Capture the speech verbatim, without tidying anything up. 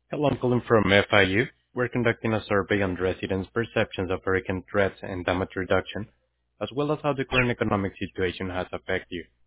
Hello, I'm calling from F I U. We're conducting a survey on residents' perceptions of hurricane threats and damage reduction, as well as how the current economic situation has affected you.